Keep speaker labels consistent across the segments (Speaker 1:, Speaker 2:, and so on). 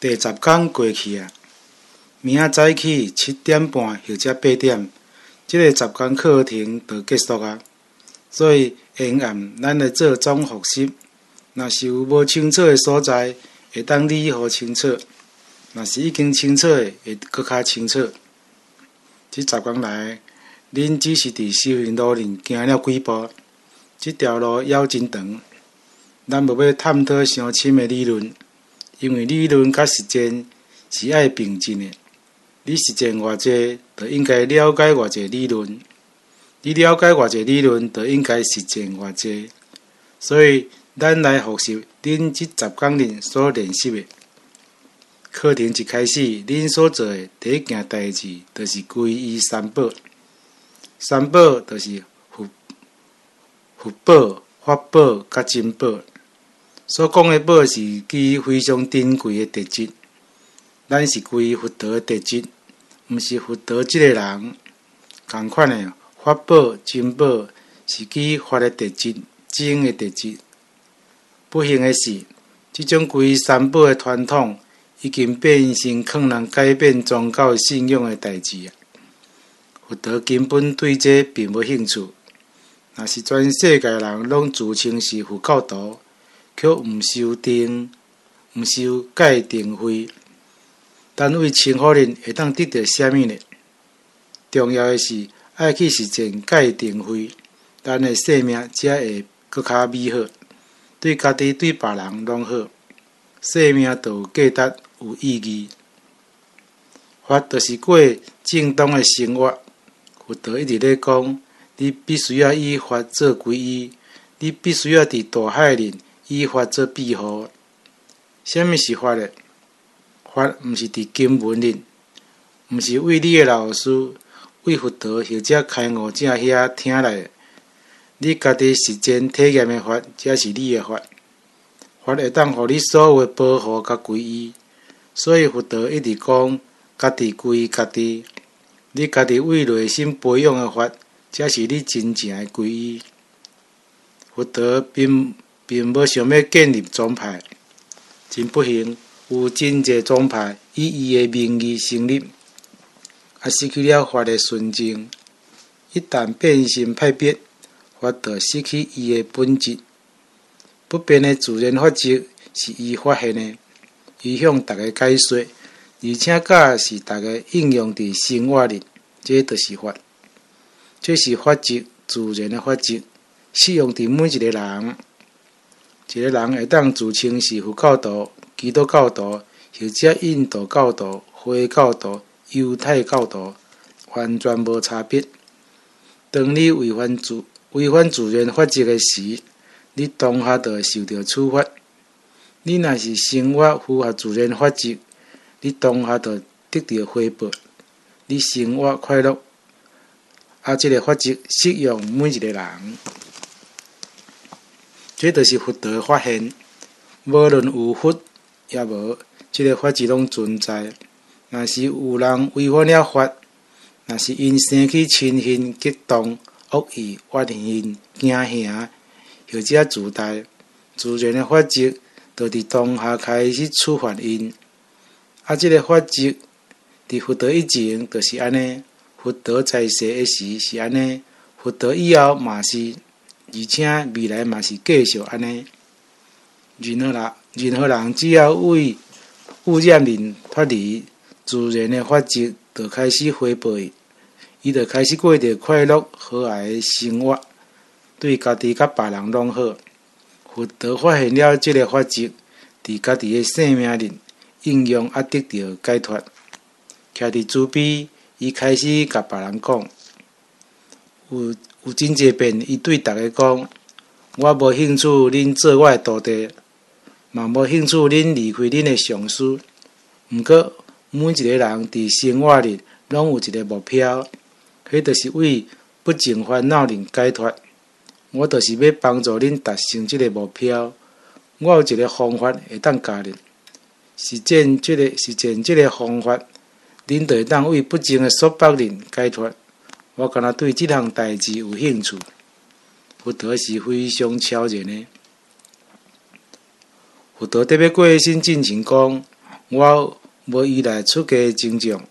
Speaker 1: 第10天过去啊，明仔早起7点半或者8点，这个10天课程就结束啊。所以沿暗咱来做总复习，若是有无清楚的所在，会当理好清楚；若是已经清楚的，会搁较清楚。这10天来，恁只是伫修行路里行了几步，这条路遥真长。咱无要探讨伤深的理论，因为理论甲实践是爱并进的。你实践偌济，就应该了解偌济理论；你了解偌济理论，就应该实践偌济。所以，咱来复习恁这10天里所练习的。课程一开始，恁所做的第一件代志，就是皈依三宝。三宝就是佛宝、法宝甲真宝。所讲的宝是基于非常珍贵的特质，咱是归于佛陀的特质，毋是佛陀这个人。同款的法宝、真宝是基于法的特质、真的特质。不幸的是，这种归于三宝的传统，已经变成可能改变宗教信仰的代志。佛陀根本对这并无兴趣。若是全世界人拢自称是佛教徒，却毋受戒定慧，单位称呼人会当得到啥物呢？重要的是爱去实践戒定慧，咱的生命才会搁较美好，对家己对别人拢好，生命就有价值有意义。法就是过正当的生活。佛陀一直咧讲，你必须要以法做皈依，你必须要伫大海里以法做庇护。什么是法呢？法毋是伫经文里，毋是为你的老师、为佛陀或者开悟者遐听来的。你家己实践体验的法，才是你的法。法会当互你所有的保护甲皈依。所以佛陀一直讲，家己皈依家己。你家己为内心培养的法，才是你真正的皈依。佛陀并无想要建立宗派，真不幸，有真侪宗派以伊的名义成立，也失去了法的纯正。一旦变形派别，法就失去伊的本质。不变的自然法则是伊发现的，伊向大家解说，而且甲是大家应用伫生活里，这就是法。这是法则，自然的法则，适用伫每一个人。一个人会当自称是佛教徒、基督教徒，或者印度教徒、回教徒、犹太教徒，完全无差别。当你违反自然法则的时，你当下就会受到处罚。你若是生活符合自然法则，你当下就得到回报。你生活快乐，这个法则适用每一个人。这就是佛陀的发现，无论有佛也无，这个法则拢存在。若是有人违反了法，若是因生起嗔恨、激动、恶意、怨恨、惊吓，或者自大，自然的法则就伫当下开始处罚因。这个法则伫佛陀以前就是安尼，佛陀在世的时是安尼，佛陀以后嘛是，而且未来嘛是继续安尼。任何人只要为污染人脱离自然的法则，就开始回报伊就开始过着快乐和谐的生活，对家己甲别人拢好。佛陀发现了这个法则，伫家己的生命里应用得到解脱。徛伫慈悲，伊开始甲别人讲，有真侪遍，伊对大家讲：我无兴趣恁做我的徒弟，嘛无兴趣恁离开恁的上师。毋过，每一个人伫生活里拢有一个目标，迄就是为不净烦恼里解脱。我就是要帮助恁达成这个目标。我有一个方法会当教恁，实践这个方法，恁就会当为不净的束缚里解脱。我敢若对这项代志有兴趣。佛陀是非常超然的。佛陀特别过身进前讲： 我无依赖出家增长。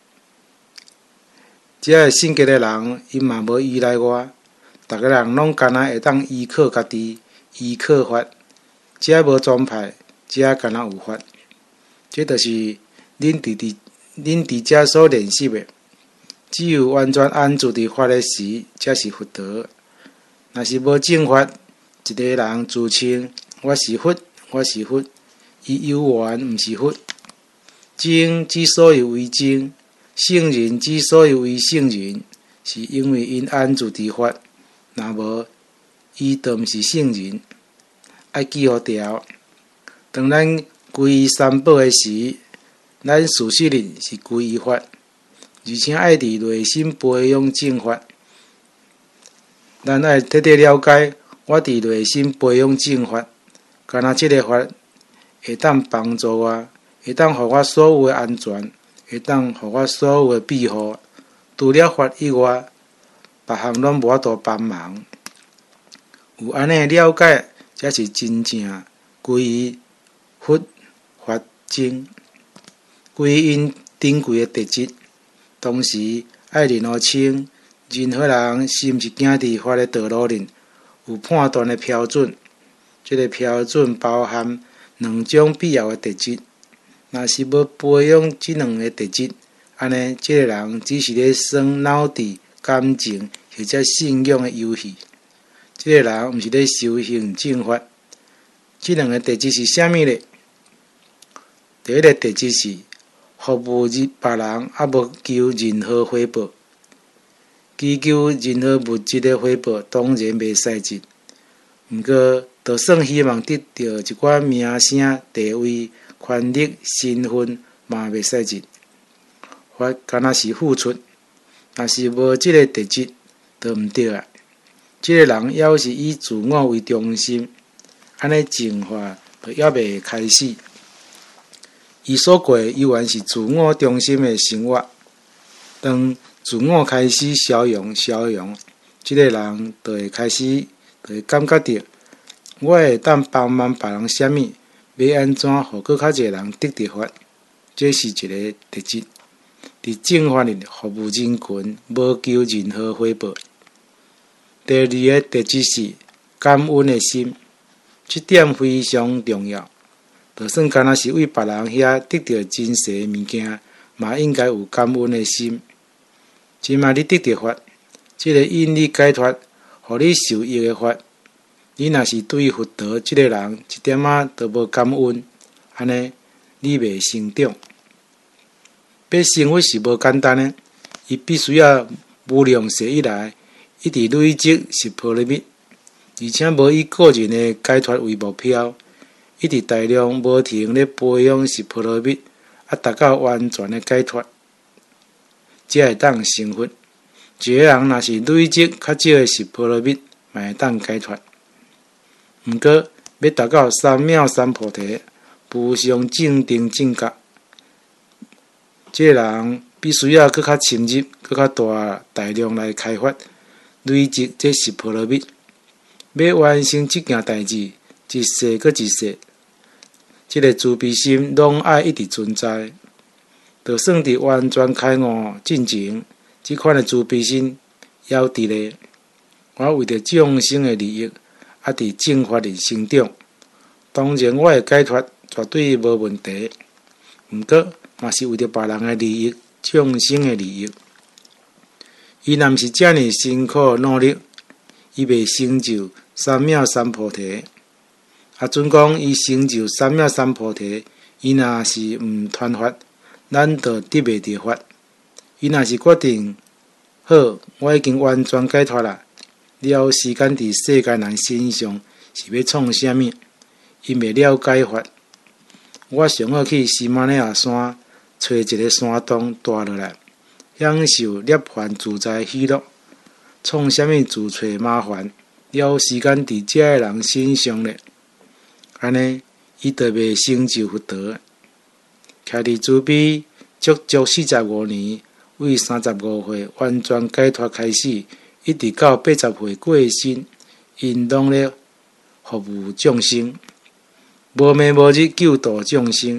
Speaker 1: 这个性格的人，伊嘛无依赖我，逐个人拢干那会当依靠家己，依靠法。这无宗派，这干那有法。这就是恁伫遮所练习的。只有完全安住伫法的时，才是佛道。若是无正法，一个人自称我是佛，我是佛，伊犹原毋是佛。正之所以为正，圣人之所以为圣人，是因为因安住伫法。若无，伊就毋是圣人。爱记好条。当咱皈依三宝的时，咱事实上是皈依法，而且爱伫内心培养正法。咱爱彻底了解，我伫内心培养正法，干那即个法会当帮助我，会当互我所有的安全，会当互我所有的庇护。除了法以外，别项拢无法度帮忙。有安尼了解，才是真正皈依佛法僧，皈依因珍贵的特质。同时爱认好清，任何人是毋是行伫法的道路里，有判断的标准。这个标准包含两种必要的特质。若是要培养这两个特质，安尼这个人只是咧耍脑智、感情或者信仰的游戏。这个人毋是咧修行正法。这两个特质是啥物呢？第一个特质是服务别人，无求任何回报。祈求任何物质的回报，当然袂使进。毋过，就算希望得到一寡名声、地位、权力、身份，嘛袂使进。法敢若是付出，若是无即个特质，就毋对啊。即个人要是以自我为中心，安尼净化就还袂开始。伊所过依然是自我中心的生活。当自我开始消融，即个人就会开始，就会感觉到，我会当帮忙别人啥物，要安怎互搁较侪人得到法，这是一个特质。伫正法里服务人群，无求任何回报。第二个特质是感恩的心，这点非常重要。就算干那是为别人遐得到真实的物件，嘛应该有感恩的心。即卖你得到法，即个因你解脱，互你受益的法，你若是对佛道即个人一点仔都无感恩，安尼你袂成长。要成佛是无简单的，伊必须要无量世以来一直累积十波罗蜜，而且无以个人的解脱为目标，一直大量无停咧培养十波罗蜜，达到完全的解脱。才会当成佛。一个人若是累积较少的十波罗蜜，嘛会当解脱。毋过要达到三藐三菩提，无上正定正觉，这个人必须要搁较深入、搁较大量来开发、累积这十波罗蜜。要完成这件代志，一世搁一世，这个慈悲心拢爱一直存在。就算伫完全开悟进前，这款的慈悲心也有伫咧。我为着众生的利益，伫正法里成长。当然，我的解脱绝对无问题。毋过，嘛是为着别人的利益、众生的利益。伊若毋是遮尔辛苦努力，伊袂成就三藐三菩提。准讲伊成就三藐三菩提，伊若是毋传法，咱就得袂到法。伊若是决定好，我已经完全解脱啦，了时间伫世间人身上是要创啥物？因袂了解法。我上好去喜马拉雅山找一个山洞住落来，享受涅槃自在喜乐。创啥物自找麻烦？了时间伫遮个人身上咧，安尼伊就袂成就佛道。徛伫慈悲足45年，为35岁完全解脱开始，一直到80岁过身，因拢咧服务众生，无暝无日救度众生，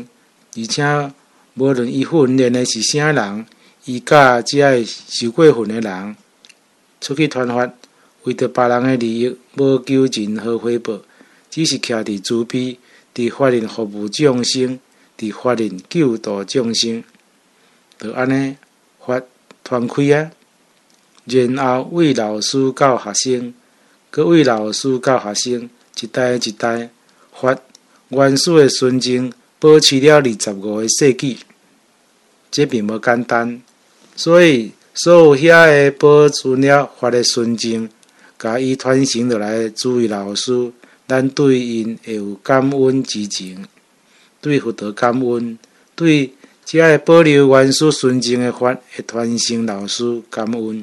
Speaker 1: 而且无论伊训练的是啥人，伊甲只会受过训的人出去传法，为着别人的利益，无求任何回报，只是徛伫慈悲，伫法轮服务众生，伫法轮救度众生，就安尼法传开啊。然后为老师到学生，搁为老师到学生，一代一代，法原始的纯正保持了25个世纪，这并无简单。所以所有遐个保存了法的纯正，甲伊传承落来诸位老师，咱对因会有感恩之情，对佛陀感恩，对这个保留原始纯正的法的传承老师感恩。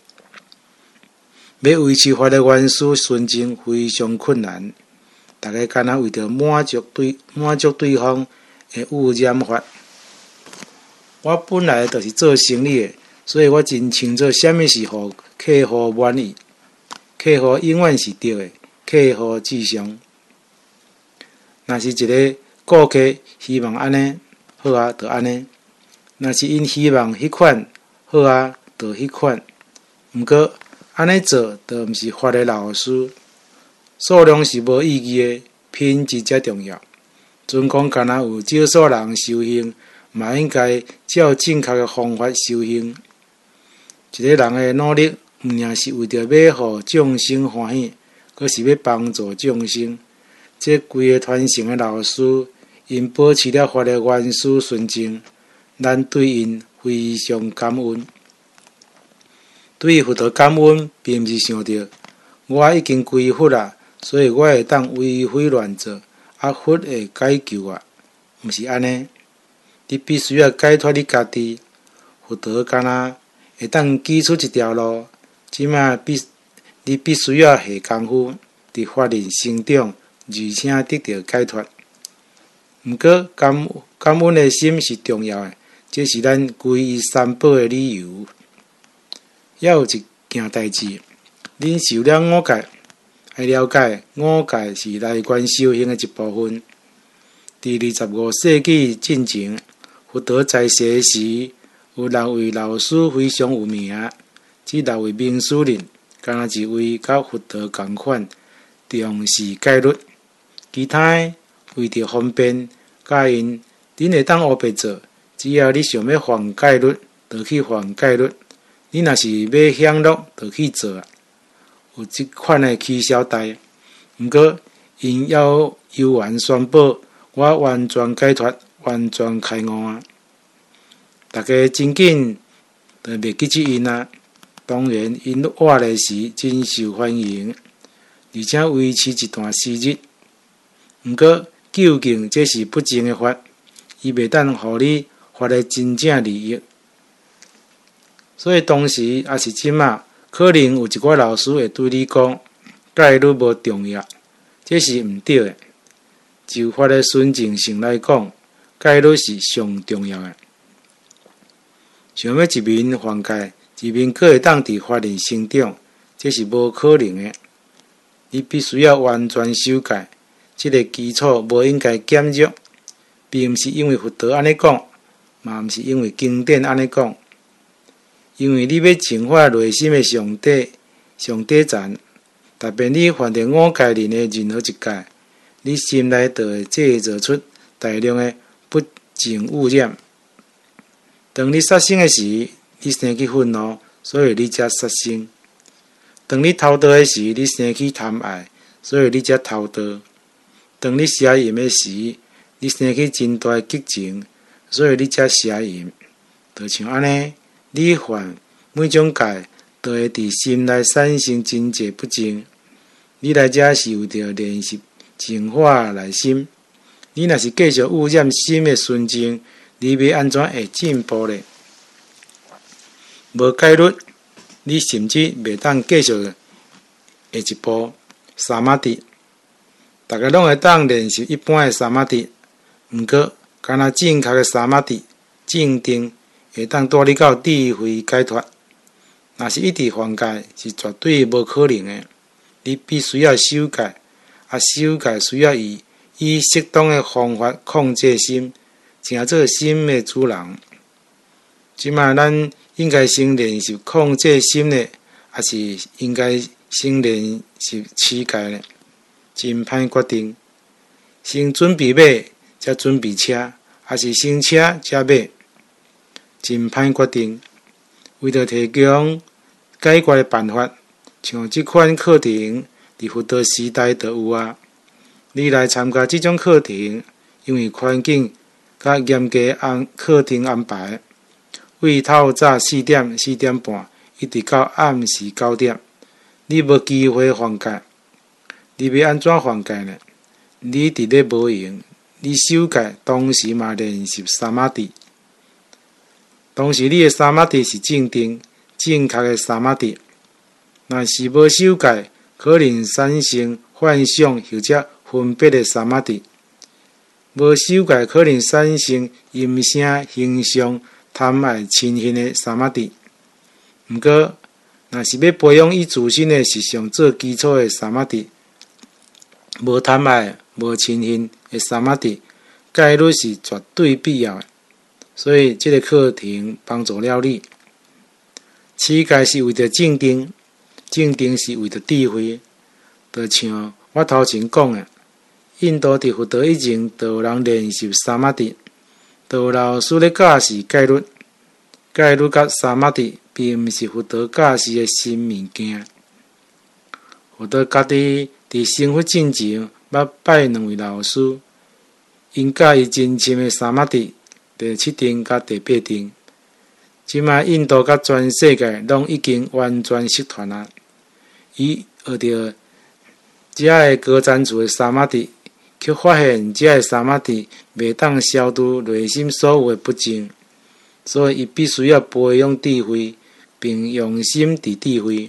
Speaker 1: 要维持法的原始纯正非常困难，大家敢若为着满足对方的污染法。我本来就是做生意的，所以我真清楚什么是互客户满意。客户永远是对的，客户至上。若是一个顾客希望安尼，好啊，就安尼；若是因希望迄款，好啊，就迄款。毋过安尼做，就毋是法的老师。数量是无意义的，品质才重要。准讲敢若有少数人修行，嘛应该照正确的方法修行。一个人的努力，毋仅是为着要互众生欢喜，阁是要帮助众生。这规个传承的老师，因保持了法的原始纯正，咱对因非常感恩。对佛陀感恩，并毋是想着我已经归佛啦，所以我会当为非乱做，佛会解救我，毋是安尼。你必须要解脱你家己。佛陀敢若会当指出一条路，即摆你必须要下功夫，伫法轮成长，而且得到解脱。毋过感恩的心是重要的，这是咱皈依三宝的理由。还有一件代志，恁受了五戒，要了解五戒是内观修行的一部分。伫25世纪进前，佛陀在世时，有6位老师非常有名。这6位明师人，敢若一位甲佛陀同款，重视戒律。其他的为着方便，教因恁会当学白做，只要你想要犯戒律，就去犯戒律。你若是要享乐，就去做啊。有即款的起小带，毋过因要悠然宣布，我完全解脱，完全开悟啊！大家真紧就袂记即因啊。当然，因活的时真受欢迎，而且维持一段时日。毋过，究竟这是不正的法，伊袂当互你发的真正利益。所以当时也是即仔，可能有一寡老师会对你讲，戒律无重要，这是毋对的。就法的纯正性来讲，戒律是上重要的。想要一面犯戒，一面阁会当伫法轮成长，这是无可能的。你必须要完全守戒，这个基础无应该减弱，并毋是因为佛陀安尼讲，嘛毋是因为经典安尼讲。因为你要净化内心的上底层，特别你犯着5戒里的任何一戒，你心内就会制造出大量的不净污染。当你杀生的时，你生起愤怒，所以你才杀生；当你偷盗的时，你生起贪爱，所以你才偷盗；当你邪淫的时，你生起真大的激情，所以你才邪淫。就像安尼。你犯每种戒，都会伫心内产生真济不净。你来遮是为着练习净化内心。你若是继续污染心的纯净，你要安怎会进步呢？无戒律，你甚至袂当继续下一步。萨玛迪，大家拢会当练习一般的萨玛迪，毋过敢若正确的萨玛迪正定。会当带你到智慧解脱。若是一直犯戒，是绝对无可能的。你必须要守戒，守戒需要以适当的方法控制心， 成做心的主人。即卖咱应该先练习控制心呢，还是应该先练习乞丐呢？真歹决定。先准备马，才准备车，还是先车才马？真歹决定。为着提供解决的办法，像即款课程伫佛陀时代就有啊。你来参加即种课程，因为环境甲严格课程安排，为透早4点、4点半，一直到暗时9点，你无机会放假。你要安怎放假呢？你伫咧无用，你守戒同时嘛练习萨玛蒂。同时，你的萨玛蒂是正定、正确的萨玛蒂。若是无守戒，可能产生幻想或者分别的萨玛蒂。无守戒可能产生音声、形象、贪爱、亲近的萨玛蒂。毋过，若是要培养以自身的实相做基础的萨玛蒂，无贪爱、无亲近的萨玛蒂，概率是绝对必要的。所以，这个课程帮助了你。乞丐是为着正定，正定是为着智慧。就像我头前讲的，印度伫佛陀以前就有人练习萨玛蒂，就有老师咧教示戒律。戒律甲萨玛蒂并毋是佛陀教示的新物件。佛陀家己伫成佛之前，捌拜2位老师，因教伊真深的萨玛蒂第7定甲第8定。即卖印度甲全世界拢已经完全失传啊！伊学着遮个高赞处的萨玛蒂，却发现遮个萨玛蒂袂当消除内心所有的不净，所以伊必须要培养智慧，并用心伫智慧。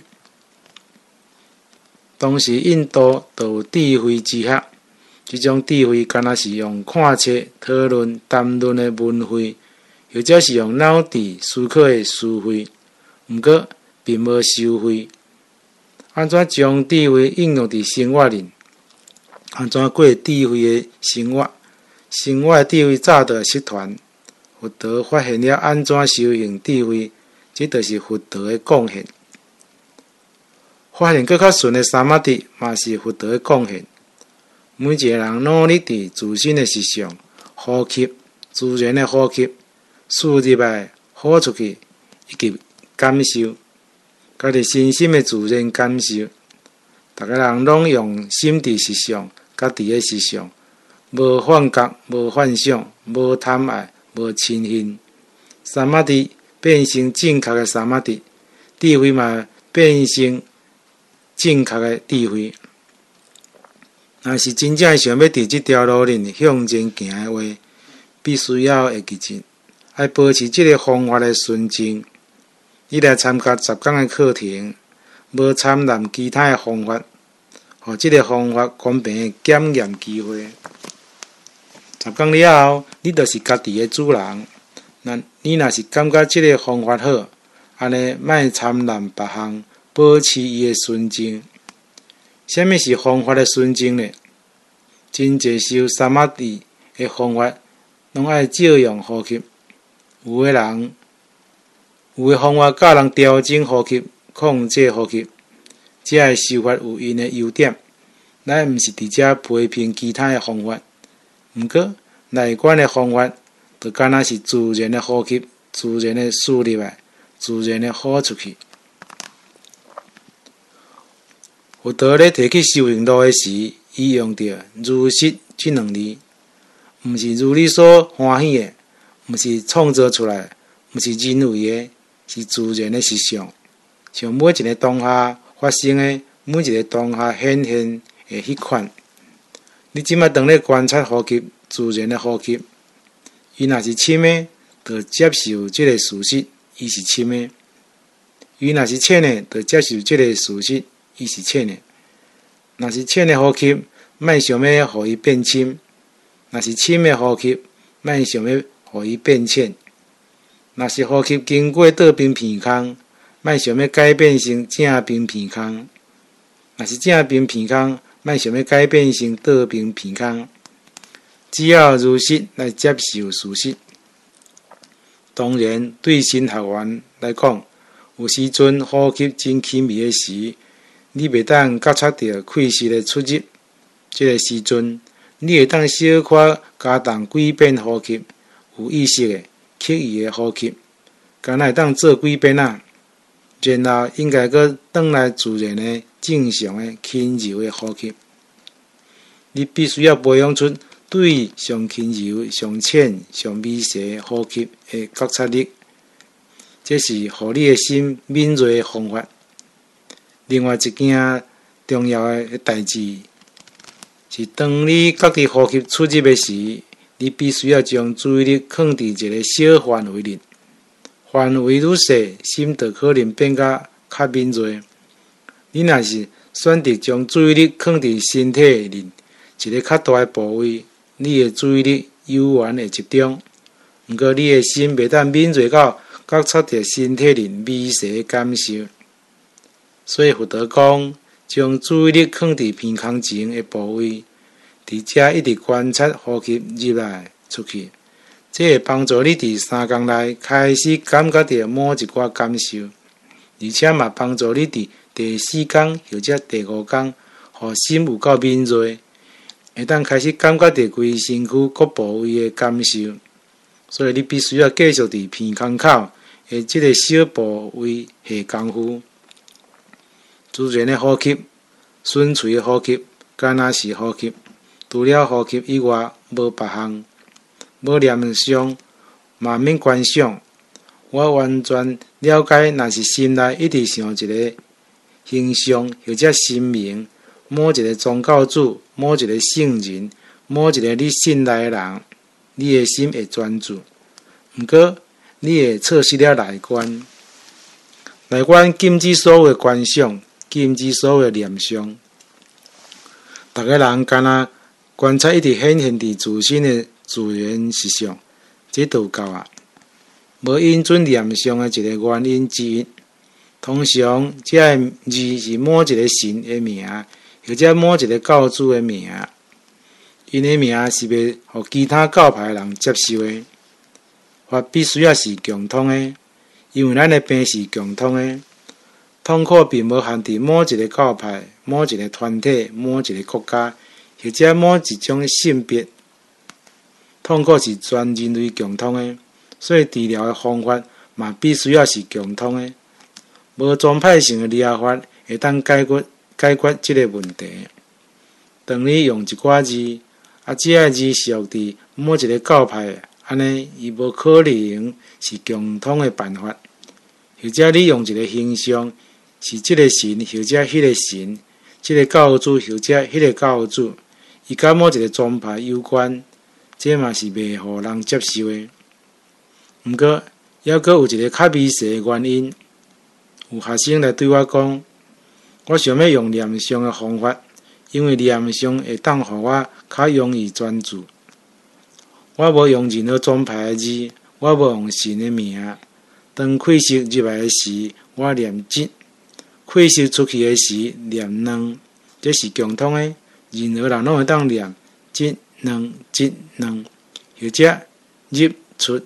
Speaker 1: 当时印度就有智慧之学，这种智慧敢若是用看册、讨论、谈论的文慧，或者是用脑智思考的思慧，毋过并无收费。安怎将智慧应用伫生活里？安怎过智慧的生活？生活的智慧早就失传。佛陀发现了安怎修行智慧，这就是佛陀的贡献。发现更较顺的萨玛蒂，嘛是佛陀的贡献。每一个人努力伫自身的实相，呼吸自然的呼吸，输入来，呼出去，以及感受，家己身心的自然感受。逐个人拢用心伫实相，家己的实相，无幻觉，无幻想，无贪爱，无嗔恨。萨玛蒂变成正确的萨玛蒂，智慧嘛变成正确的智慧。若是真正想要伫这条路里向前行的话，必须要会记住，要保持这个方法的纯正。你来参加10天的课程，无参揽其他的方法，互这个方法公平的检验机会。10天了后，你就是家己的主人。你若是感觉这个方法好，安尼莫参揽别项，保持伊的纯正。什么是方法的纯正呢？真济修萨玛蒂的方法，拢爱照样呼吸。有的方法教人调整呼吸、控制呼吸，这个修法有因的优点。咱毋是伫遮批评其他的方法，毋过内观的方法，就敢若是自然的呼吸、自然的输入来、自然的呼出去。佛陀咧提起修行路的时，伊用着如实这2字，毋是如你所欢喜的，毋是创造出来，毋是人为的，是自然的实相。像每一个当下发生的，每一个当下显现的迄款。你即摆当咧观察呼吸，自然的呼吸，伊若是深的，就接受这个事实，伊是深的；伊若是浅的，就接受这个事实，伊是浅的。若是浅的呼吸，莫想要互伊变深；若是深的呼吸，莫想要互伊变浅；若是呼吸经过倒边鼻孔，莫想要改变成正边鼻孔；若是正边鼻孔，莫想要改变成倒边鼻孔。 只要如实来接受事实。当然，对新学员来讲，有时阵呼吸真轻微的时，你袂当觉察到气息的出入。这个时阵，你会当小可加重几遍呼吸，有意识的、刻意的呼吸，敢若会当做几遍啊。然后应该搁转来自然的、正常的、轻柔的呼吸。你必须要培养出对上轻柔、上浅、上微细呼吸的觉察力，这是互你的心敏锐的方法。另外一件重要的代志是，当你觉得呼吸出入的时，你必须要将注意力放伫一个小范围内。范围愈小，心就可能变较敏锐。你若是选择将注意力放伫身体内一个较大的部位，你的注意力悠然会集中。不过，你的心袂当敏锐到觉察到身体内微细的感受。所以，佛陀讲，将注意力放伫鼻孔前的部位，伫遮一直观察呼吸入来出去。这会帮助你伫3天内开始感觉到某一寡感受，而且嘛帮助你伫第4天或者第5天，互心有够敏锐，会当开始感觉到规身躯各部位的感受。所以你必须要继续伫鼻孔口的这个小部位下功夫。自然的呼吸、纯粹的呼吸、敢若是呼吸，除了呼吸以外，无别项。无念想，嘛免观想。我完全了解，若是心内一直想一个形象或者神明，某一个宗教主、某一个圣人、某一个你信赖的人，你的心会专注。毋过，你会错失了内观。内观禁止所有的观想，禁止所有的念想。逐个人敢若观察一直显现伫自身的自然实相，这就够啊。无因准念想的一个原因之一。通常，这个字是某一个神的名，或者某一个教主的名。因的名是袂互其他教派的人接受的。法必须要是共通的，因为咱的病是共通的。痛苦并无限伫某一个教派、某一个团体、某一个国家，或者某一种性别。痛苦是全人类共通的，所以治疗的方法嘛必须要是共通的。无宗派性的疗法会当解决这个问题。当你用一寡字，这个字是用伫某一个教派，安尼伊无可能是共通的办法。或者你用一个形象，是这个神或者迄个神，这个教主或者迄个教主，伊甲某一个宗派有关。这嘛是袂互人接受的。毋过，还阁有一个较微细的原因。有学生来对我讲，我想要用念想的方法，因为念想会当互我较容易专注。我无用任何宗派的字，我无用神的名。当气息入来的时，我念一；气息出去的时，念两。这是共通的，任何人拢会当念一。两，或者入出。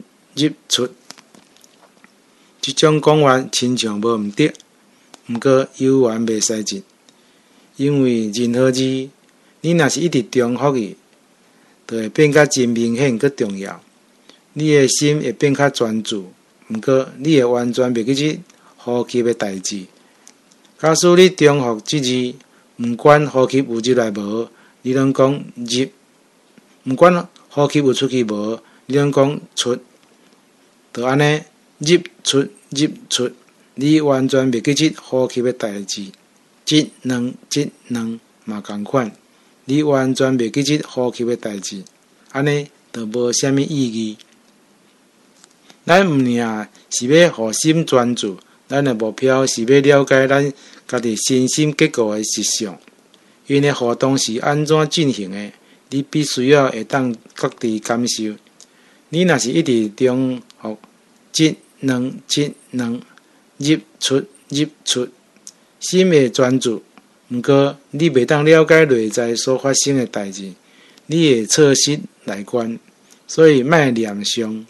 Speaker 1: 这种讲法亲像无毋对，毋过有缘袂使进，因为任何字，你若是一直重复伊，就会变甲真明显佮重要。你的心会变较专注，毋过你会完全袂记起呼吸的代志。假使你重复这字，毋管呼吸有入来无，你拢讲入。毋管呼吸有出去无，你拢讲出，就安尼入出，你完全袂记起呼吸的代志。一两嘛同款，你完全袂记起呼吸的代志，安尼就无啥物意义。咱毋尔是要互心专注，咱的目标是要了解咱家己身心结构的实相，因的活动是安怎进行的。你必须要会当觉知感受。你若是一直重复一两入出，心会专注。毋过你袂当了解内在所发生的代志，你会错失内观，所以莫念伤。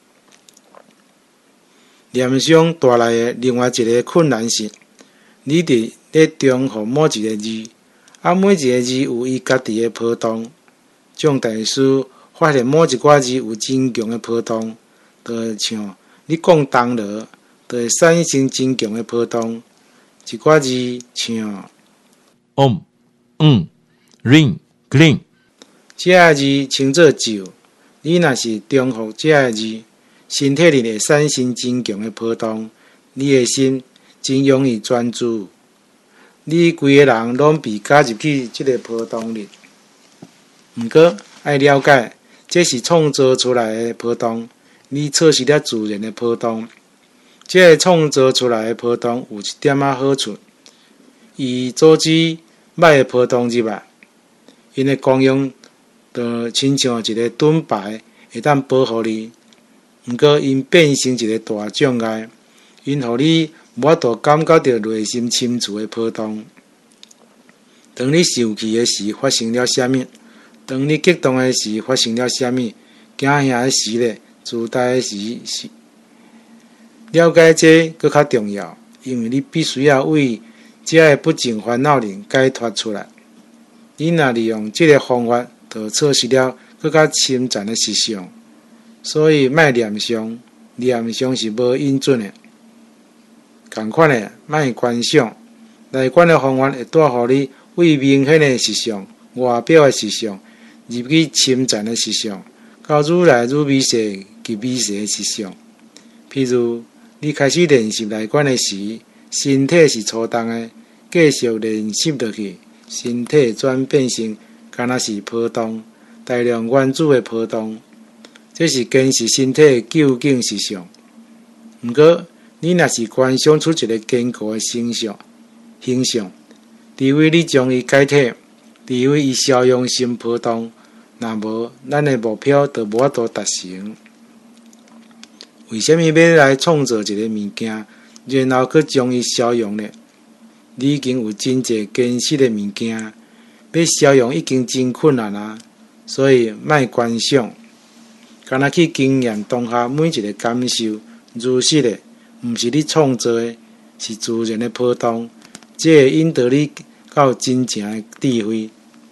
Speaker 1: 念伤带来的另外一个困难是，你伫咧中和某一个字，每一个字有伊家己的波动。种大师发现某一寡字有真强的波动，就会像你讲重落，就会产生真强的波动。一寡字像
Speaker 2: ring green，
Speaker 1: 这个字称作咒，你若是重复这个字，身体里会产生真强的波动，你的心真容易专注，你规个人拢被加入去这个波动里。不过要了解，这是创造出来的波动，你错失了自然的波动。这个创造出来的波动有一点仔好处，伊阻止歹的波动入来，因的功用就亲像一个盾牌，会当保护你。不过因变成一个大障碍，因互你无法度感觉到内心深处的波动。当你生气的时发生了什么？当你激动的时发生了什么？惊吓的时咧，自大的时是。了解这更较重要，因为你必须要为这个不净烦恼人解脱出来。你若利用这个方法，就错失了更较深层的实相。所以莫念伤，念伤是无因准的。同款的，莫观想，内观的方法会带予你为明显的实相、外表的实相，入去深层的实相，到愈来愈微细及微细的实相。譬如，你开始练习内观的时，身体是粗重的，继续练习落去，身体转变成敢若是波动，大量原子的波动。这是坚持身体的究竟实相。不过，你若是观想出一个坚固的形象，除非你将伊解体，除非伊消融成波动，若无，咱的目标就无法度达成。为什么要来创造一个物件，然后去将伊消融呢？你已经有真侪坚实的物件，要消融已经真困难啊！所以莫观想。敢若去经验当下每一个感受，如实的，毋是你创造的，是自然的波动，这会引导你到真正的智慧。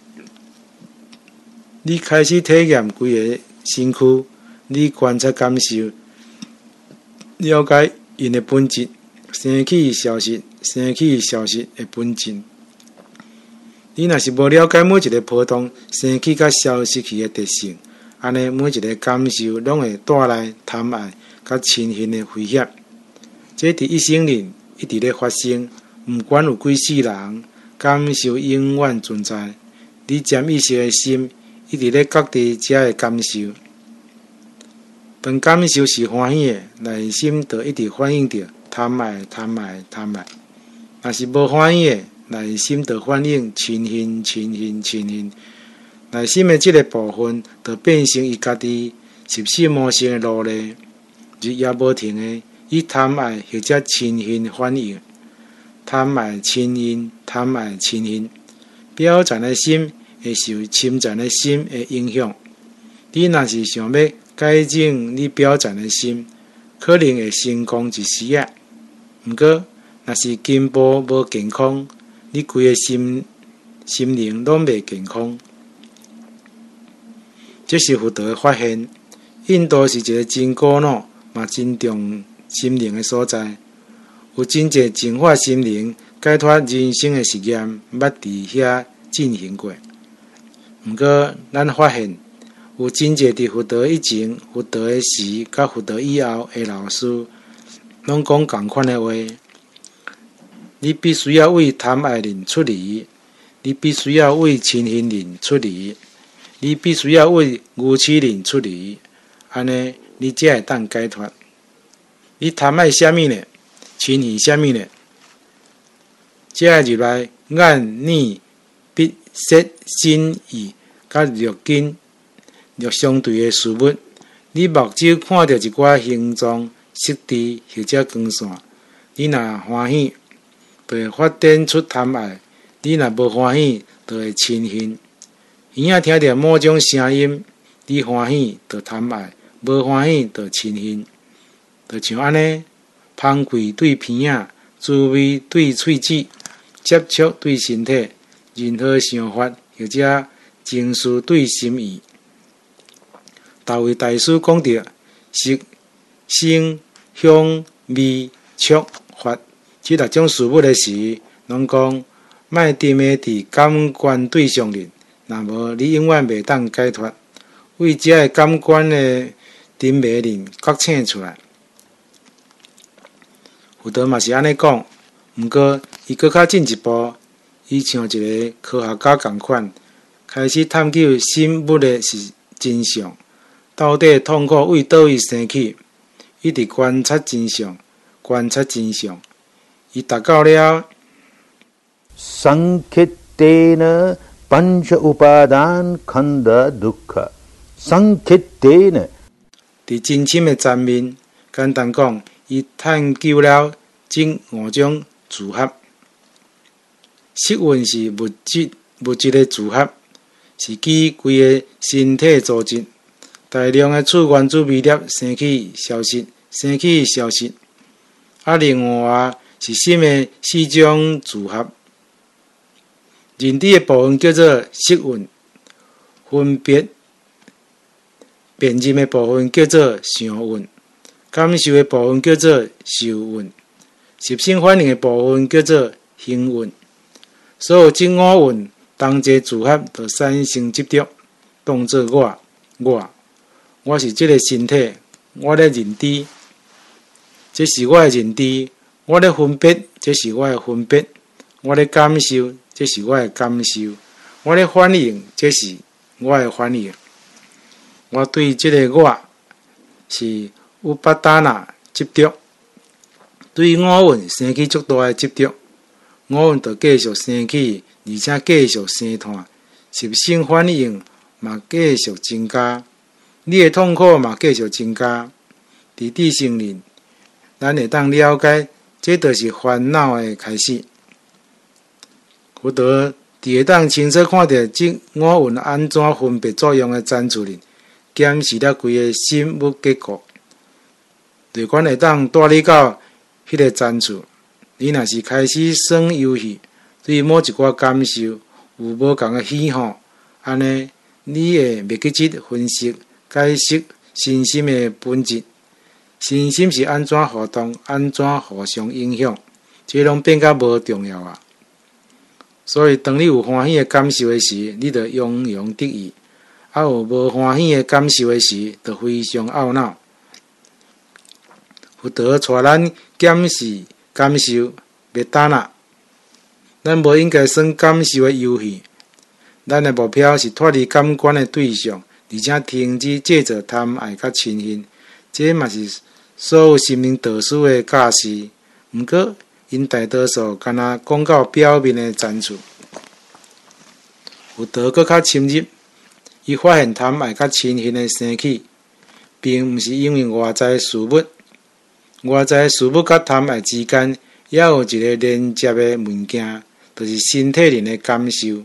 Speaker 1: 你开始体验规个身躯，你观察感受，了解因的本质，生起消失的本质。你若是无了解每一个波动生起甲消失去的特性，安尼每一个感受拢会带来贪爱甲嗔恨的威胁。这伫一生里一直咧发生，毋管有几世人，感受永远存在。你潜意识的心一直咧觉知这个感受。当感受是欢喜的，内心就一直反映着贪爱。若是无欢喜的，内心就反映嗔恨。内心的这个部分，就变成伊家己14魔性的奴隶，日夜无停的以贪爱或者嗔恨反应。贪爱嗔恨，表层的心会受深层的心的影响。你若是想要改正你表层的心，可能会成功一时啊。不过，若是根部无健康，你规个心灵拢袂健康。这是佛陀的发现。印度是一个真古老嘛真重心灵的所在，有真侪净化心灵、解脱人生的实验，捌伫遐进行过。不过，咱发现有真侪伫佛陀以前、佛陀的时、甲佛陀以后的老师，拢讲同款的话。你必须要为贪爱人出离，你必须要为嗔恨人出离，你必须要为愚痴人出离，安尼你才会当解脱。你贪爱什么呢？嗔恨什么呢？这入来眼、耳、鼻、舌、身、意，甲六根相对的事物，你目睭看到一寡形状、色地或者光线，你若欢喜，就会发展出贪爱；你若无欢喜，就会嗔恨。耳仔听到某种声音， 你欢喜就贪爱，无欢喜就嗔恨。就像安尼，香气对鼻仔，滋味对喙齿，接触对身体，任何想法或者情绪对心意。大卫大师讲到，色、声、香、味、触、法这6种事物的时，拢讲莫沉迷伫感官对象里，若无你永远袂当解脱。为这个感官的沉迷里觉醒出来。佛陀嘛是安尼讲，毋过伊搁较进一步，伊像一个科学家共款，开始探究生物的真相，到底痛苦为倒位生起，一直观察真相，观察真相。伊达到了
Speaker 3: Sankhittena pancha upadan khanda dukkha Sankhittena
Speaker 1: 伫真心的层面，简单讲，伊探究了这5种组合。色蕴是物质的组合，是基规个身体组织，大量的次原子微粒生起消失，生起消失。另外是心的4种组合，认知的部分叫做色蕴，分别辨认的部分叫做想蕴，感受的部分叫做受蕴，习性反应的部分叫做行蕴。所有这5蕴同齐组合，就产生执着，当作我是这个身体，我咧认知，这是我的认知；我咧分别，这是我的分别；我咧感受，这是我的感受；我咧反应，这是我的反应。我对这个我是乌巴达那执着，对5蕴生起足大的执着，5蕴就继续生起，而且继续生炭，习性反应嘛继续增加，你的痛苦嘛继续增加。伫智性里，咱会当了解，这就是烦恼的开始。佛陀伫会当清楚看到这5蕴安怎分别作用的展出里，检视了规个生物结构，对阮会当带你到迄个展出。你若是开始耍游戏，对某一寡感受有无共个喜好，安尼你会密集分析解释身心的本质，身心是安怎活动，安怎互相影响，这拢变甲无重要啊。所以，当你有欢喜的感受的时，你就洋洋得意；有无欢喜的感受的时，就非常懊恼。佛陀带咱检视感受，别打那。咱无应该耍感受的游戏。咱的目标是脱离感官的对象，而且停止制造贪爱甲嗔恨。这嘛是所有心灵导师的教示。毋过，因大多数敢若讲到表面的展出。佛陀搁较深入，伊发现贪爱甲嗔恨的生起，并毋是因为外在事物。外在事物甲贪爱之间，也有一个连接的物件，就是身体里的感受。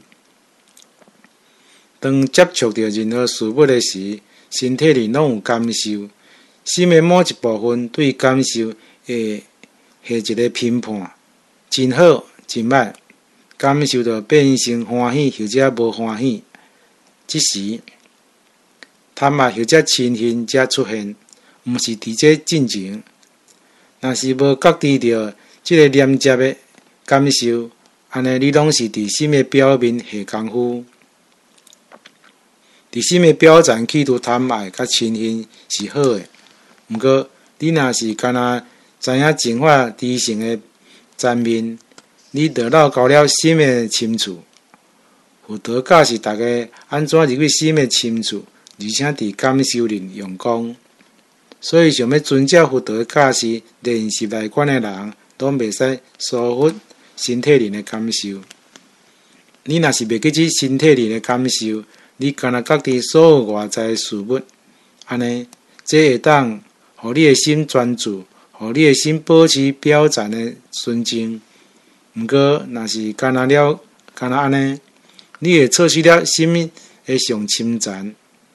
Speaker 1: 当接触到任何事物的时，身体里拢有感受。心的某一部分对感受会下一个评判，真好，真歹，感受就变成欢喜或者无欢喜。这时，贪爱或者嗔恨才出现，毋是伫这进前。若是无觉知到这个连接的感受，安尼你拢是伫心的表面下功夫。伫心的表层企图贪爱甲嗔恨是好的，毋过你若是干那知影净化知性的层面，你就绕到了心的深处。佛陀教示大家安怎入去心的深处，而且伫感受里用功。所以想要遵照佛陀的教示练习内观的人，都袂使疏忽身体里的感受。你若是袂记起身体里的感受，你干那觉知所有外在事物，安尼这会当互你的心专注，互你的心保持表层的纯净。毋过，若是干那安尼，你会错失了心的上深层。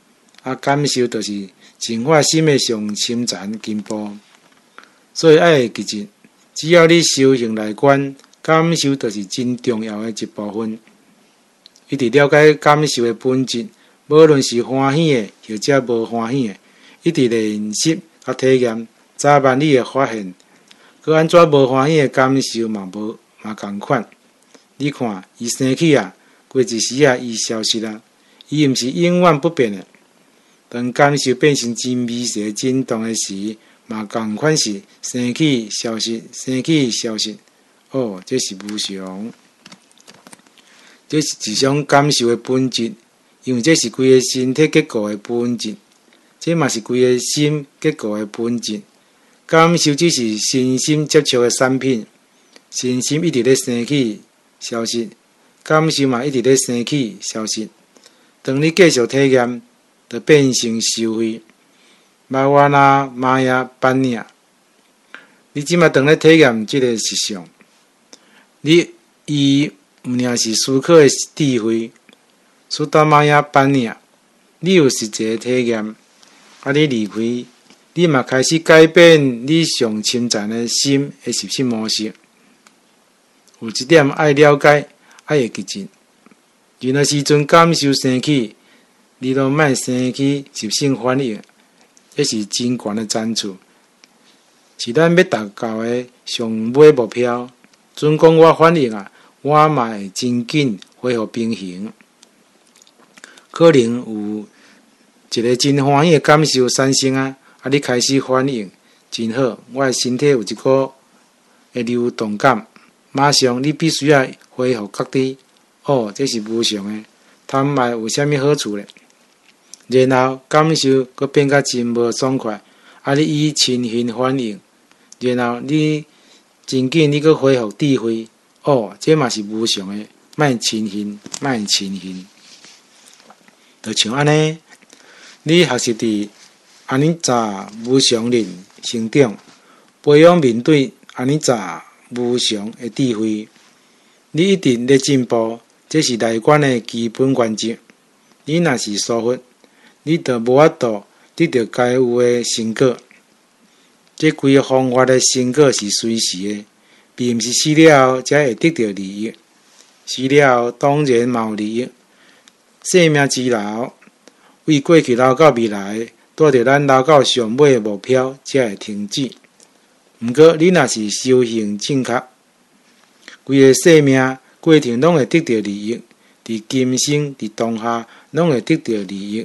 Speaker 1: 感受就是净化心的上深层根部。所以爱会记住，只要你修行来观，感受就是真重要的一部分。一直了解感受的本质，无论是欢喜的或者无欢喜的，一直练习甲体验，早晚你会发现，佮安怎无欢喜的感受嘛共款。你看，伊生气啊，过一时啊，伊消失啊，伊毋是永远不变的。当感受变成真微细、震动的时，嘛共款是生气消失，生气消失。哦，这是无常，这是一种感受的本质，因为这是规个身体结构的本质，这嘛是规个心结构的本质。感受只是身心接触的产品，身心一直咧生气消失，感受嘛一直咧生气消失。当你继续体验，就变成收回。玛瓦那玛雅班尼亚，你即马当咧体验即个实相，你伊毋领是思考的智慧，苏达玛雅班尼亚，你有实际的体验，你离开，你嘛开始改变你上深层的心的习性模式。有一点爱了解，爱会记住，任何时阵感受生气，你都莫生气，习性反应。这是真悬的赞处，是咱要达到的上尾目标。准讲我反应啊，我嘛会真紧恢复平衡。可能有一个真欢喜的感受产生啊，你开始反应真好，我的身体有一个的流动感，马上你必须要恢复觉知。哦，这是无常的，贪卖有啥物好处呢？然后感受佮变甲真无爽快，你以亲近反应，然后你真紧你佮恢复智慧，哦，这嘛是无常的，莫亲近，莫亲近。就像安尼，你学习伫安尼查无常论成长，培养面对安尼查无常的智慧，你一定咧进步，这是内观的基本原则。你若是疏忽，你就无法度得到该有的成果。这规个方法的成果是随时的，并毋是死了后才会得到利益。死了后当然嘛有利益。生命之流，为过去流到未来，带着咱流到上尾的目标才会停止。毋过你若是修行正确，规个生命过程拢会得到利益，伫今生伫当下拢会得到利益。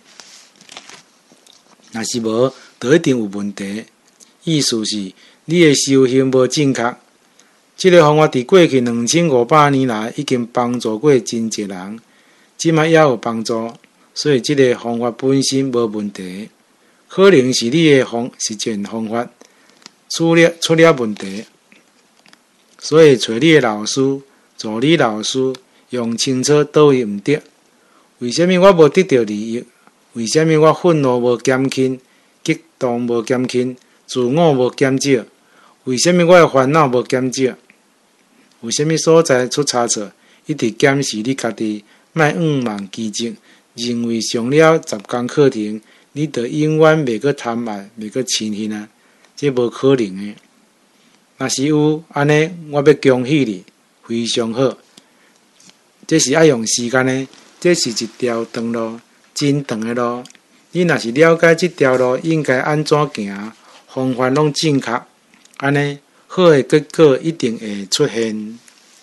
Speaker 1: 若是无，就一定有问题。意思是，你的修行无正确。这个方法伫过去2500年来已经帮助过真侪人，即卖也有帮助，所以这个方法本身无问题。可能是你的实践方法出了问题，所以找你的老师、助理老师用清楚倒位毋对。为什么我无得到利益？为什么我愤怒无减轻，激动无减轻，自我无减少？为什么我的烦恼无减少？有什么所在出差错？一直检视你家己，莫忘记职，认为上了10天课程，你就永远袂去贪爱，袂去亲近啊！这无可能的。若是有安尼，我要恭喜你，非常好。这是爱用时间的，这是一条长路。真长的路，你若是了解这条路应该安怎行，方法拢正确，安尼好的结果一定会出现。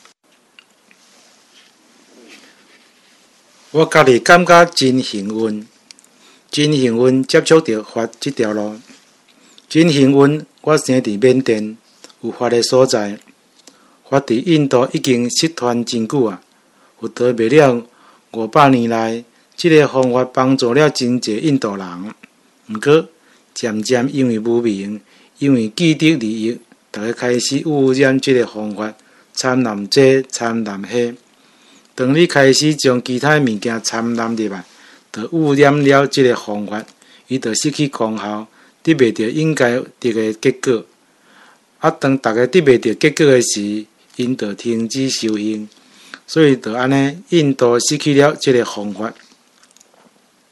Speaker 1: 我家己感觉真幸运，真幸运接触到法这条路，真幸运我生伫缅甸有法的所在，法伫印度已经失传真久啊，有得袂了500年来。这个方法帮助了真侪印度人，毋过渐渐因为无明，因为既得利益，大家开始污染这个方法，掺染这掺染迄。当你开始将其他物件掺染入来，就污染了这个方法，伊就失去功效，得袂到应该得的结果。当大家得袂到结果的时，因就停止修行，所以就安尼，印度失去了这个方法。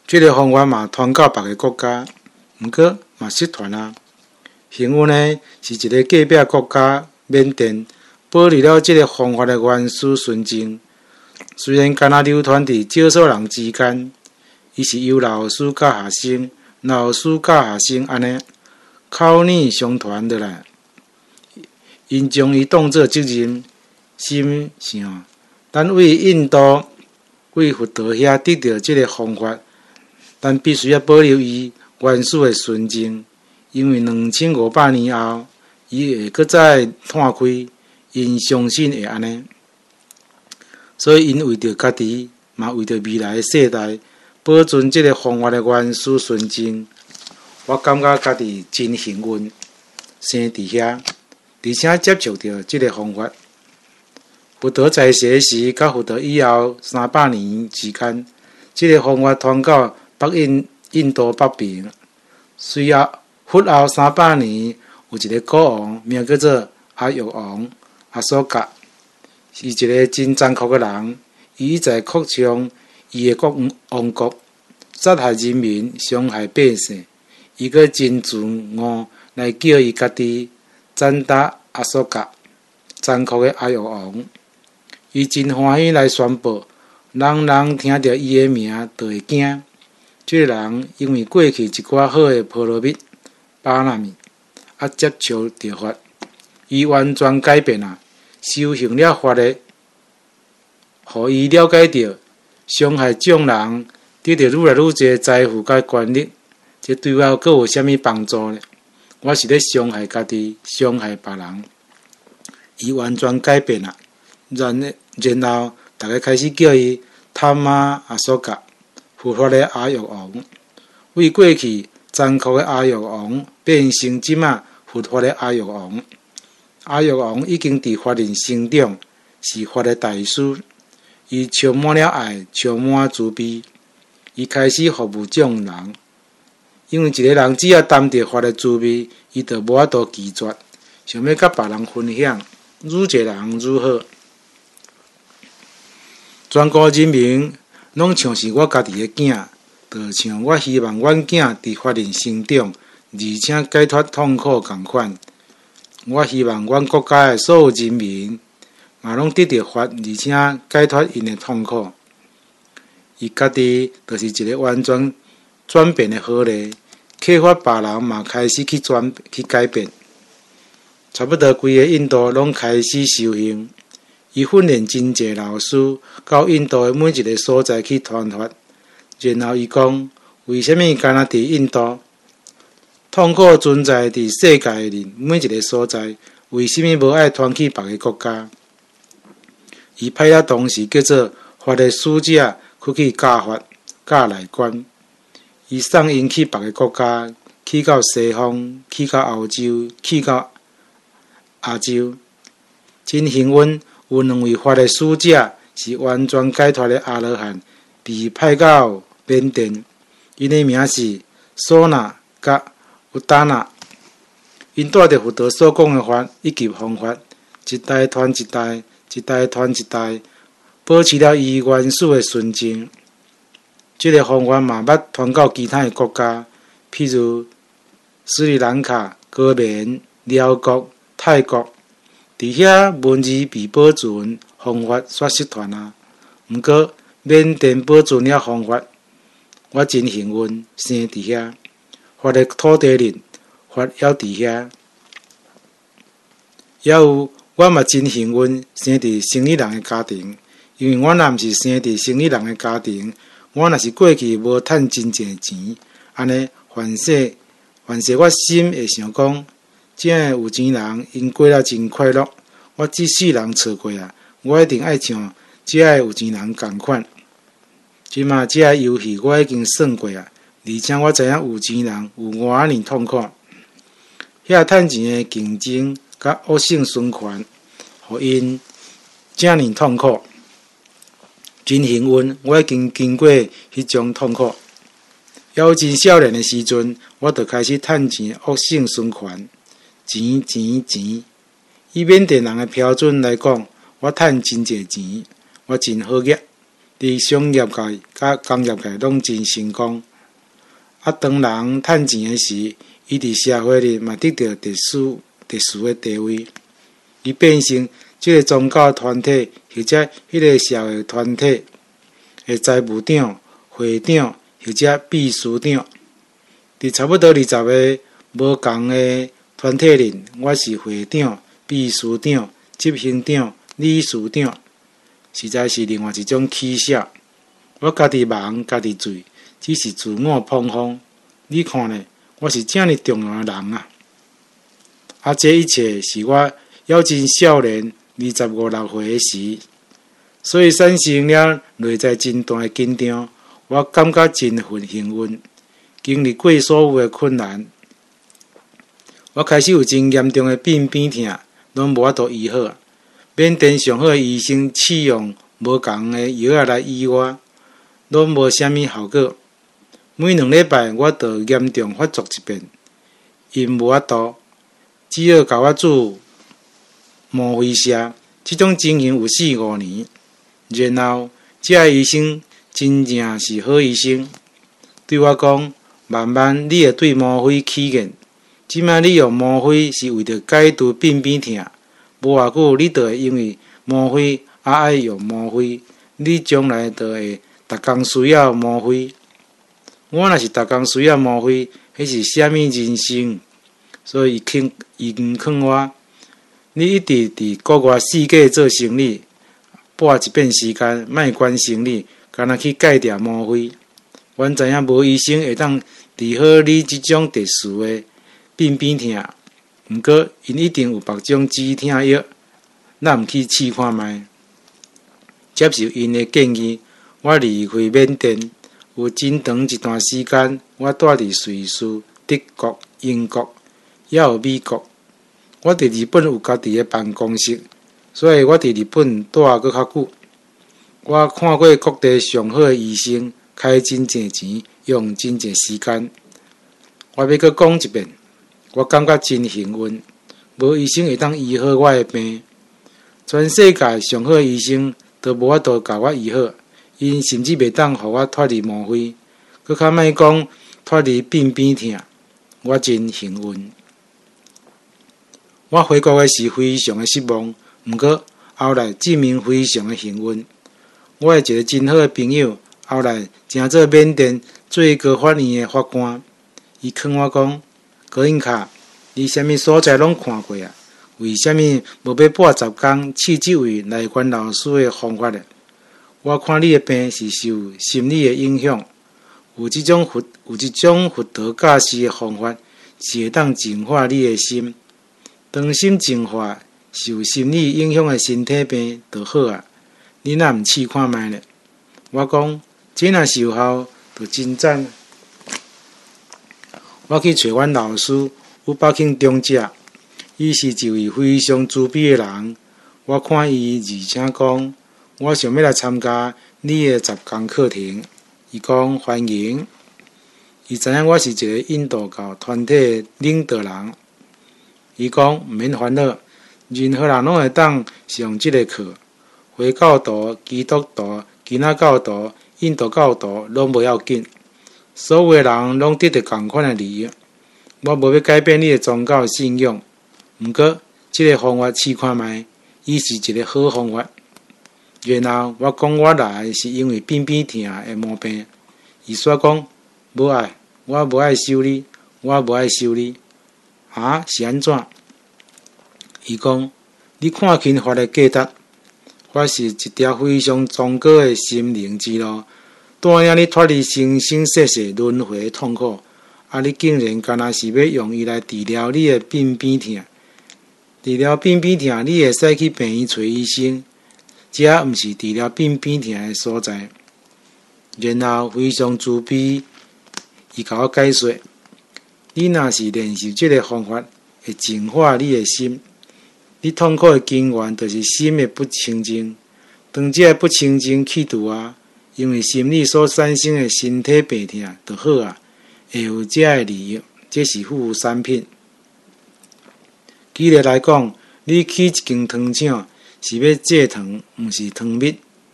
Speaker 1: 这个方法嘛传到别个国家，毋过嘛失传啊。幸运呢，是一个隔壁国家缅甸保留了这个方法的原始纯正。虽然敢若流传伫少数人之间，伊是由老师甲学生、老师甲学生安尼口耳相传的来，因将伊当作责任，心想，咱为印度、为佛陀遐得到这个方法，咱必须要保留伊原始的纯正，因为2500年后，伊会搁再摊开，因相信会安尼。所以，因为着家己，嘛为着未来的世代，保存这个方法的原始纯正。我感觉家己真幸运，生伫遐，而且接触到这个方法。佛陀在世时，甲佛陀以后300年之间，这个方法传到印度北边。随后佛后300年，有一个国王，名叫做阿育王阿索格。是一个真残酷的人，伊在扩张伊的王国，杀害人民，伤害百姓。伊阁真自傲来叫伊家己赞达阿索格，残酷的阿育王。伊真欢喜来宣布，人人听到伊的名就会惊。这个人因为过去一寡好的波罗蜜、巴那蜜，接触着法，伊完全改变啊！修行了法的，互伊了解到伤害众人，得到愈来愈侪财富甲权力，这对我阁有啥物帮助呢？我是咧伤害家己，伤害别人。伊完全改变了，然后大家开始叫伊他妈阿索格，佛法的阿育王，为过去残酷的阿育王变成即马佛法的阿育王。阿育王已经伫法轮成长，是法的大师。伊充满了爱，充满慈悲。伊开始服务众人，因为一个人只要担着法的慈悲，伊就无法度拒绝，想要甲别人分享，愈侪人愈好。全国人民拢像是我家己的囝，就像我希望阮囝伫法轮成长，而且解脱痛苦共款。我希望阮国家的所有人民嘛拢得到法，而且解脱因的痛苦。伊家己就是一个完全转变的好例，启发别人嘛开始去改变。差不多规个印度拢开始修行。伊训练真济老师到印度的每一个所在去传法，然后伊讲，为什么干那伫印度？痛苦存在伫世界里每一个所在，为什么无爱传去别个国家？伊派了同事叫做法的使者去教法、教内观。伊送因去别个国家，去到西方，去到欧洲，去到亚洲。真幸运，有2位法的使者是完全解脱的阿罗汉，被派到缅甸。因的名是索那甲乌达那，因带着佛陀所讲的法以及方法，一代传一代，一代传一代，保持了伊原始的纯正。这个方法嘛，捌传到其他的国家，譬如斯里兰卡、高棉、辽国、泰国，伫遐文字被保存，方法却失传啊。毋过缅甸保存了方法，我真幸运，生伫遐。法的土地里，法还伫遐。也有，我嘛真幸运，生伫生意人的家庭。因为我若毋是生伫生意人的家庭，我若是过去无趁真济钱，安尼凡事我心会想讲，这样有钱人因过了真快乐，我这世人错过啊，我一定爱像这样有钱人同款。即马这个游戏我已经算过啊。而且我知影有钱人有偌尼痛苦，遐趁钱的竞争甲恶性循环，互因遮尼痛苦。真幸运，我已经经过迄种痛苦。还有真少年的时阵，我就开始趁钱的恶性循环，钱。以缅甸人的标准来讲，我趁真济钱，我真好业， 伫商业界甲工业界拢真成功。当人趁钱诶时，伊伫社会里嘛得到特殊诶地位，伊变成即个宗教团体或者迄个社会团体诶财务长、会长或者秘书长。伫差不多20个无共诶团体里，我是会长、秘书长、执行长、理事长，实在是另外一种取舍。我家己忙，家己醉，只是自我膨风。你看呢？我是这么重要的人啊！这一切是我还真少年，25、26岁时，所以产生了内在真大的紧张。我感觉真幸运，经历过所有的困难，我开始有真严重的病痛，拢无法度医好。缅甸上好的医生试用无同的药来医我，拢无啥物效果。每2礼拜我就严重发作一遍，因无法度，只好甲我煮毛灰瀉。这种情形有4、5年，然后这个医生真正是好医生，对我讲：慢慢你会对毛灰起瘾，即摆你用毛灰是为着解除病痛，无偌久你就会因为毛灰爱用毛灰，你将来就会逐工需要毛灰。我若是逐工需要毛灰，迄是啥物人生？所以伊毋劝我，你一直伫国外世界做生意，拨一遍时间，莫管生意，干那去戒掉毛灰。阮知影无医生会当治好你即种特殊的病痛，毋过因一定有别种止痛药，咱毋去试看觅。接受因的建议，我离开缅甸。有真长一段时间，我住伫瑞士、德国、英国，也有美国。我伫日本有家己的办公室，所以我伫日本住搁较久。我看过各地上好的医生，开真济钱，用真济时间。我要搁讲一遍，我感觉真幸运，无医生会当医好我的病。全世界上好的医生都无法度甲我医好。因甚至袂当互我脱离毛灰，佮较莫讲脱离病痛，我真幸运。我回国的时非常的失望，毋过后来证明非常的幸运。我的一个真好的朋友，后来成做缅甸最高法院的法官。伊劝我讲：葛印卡，你啥物所在拢看过啊？为啥物无要拨10天试这位内观老师的方法呢？我看你的病是受心理的影响，有这种佛陀教示的方法，是会当净化你的心。当心净化，受心理影响的身体病就好啊。你若毋试看觅呢？我讲，这若是有效，就真赞。我去找阮老师有北庆中姐，伊是一位非常慈悲的人。我看伊而且讲。我想要来参加你的10天课程，伊讲欢迎。伊知影我是一个印度教团体的领导人，伊讲毋免烦恼，任何人拢会当上这个课。回教徒、基督徒、其他教徒、印度教徒拢无要紧，所有的人拢得到同款的利益。我无要改变你的宗教信仰，毋过这个方法试看觅，伊是一个好方法。然后我讲我来是因为病痛的毛病，伊煞讲无爱，我无爱修理，我无爱修理。是安怎？伊讲你看轻法的价值，法是一条非常崇高的心灵之路，带领你脱离生生世世轮回的痛苦。你竟然干那是要用伊来治疗你的病痛？治疗病痛，你会使去病院找医生。这毋是治疗病痛的所在。然后非常慈悲，伊甲我解说：你若是练习这个方法，会净化你的心。你痛苦的根源就是心的不清净。当这个不清净去除因为心理所产生的身体病痛就好会有这个利益，这是副产品。举例来讲，你起一间糖厂。是要制糖，毋是糖蜜。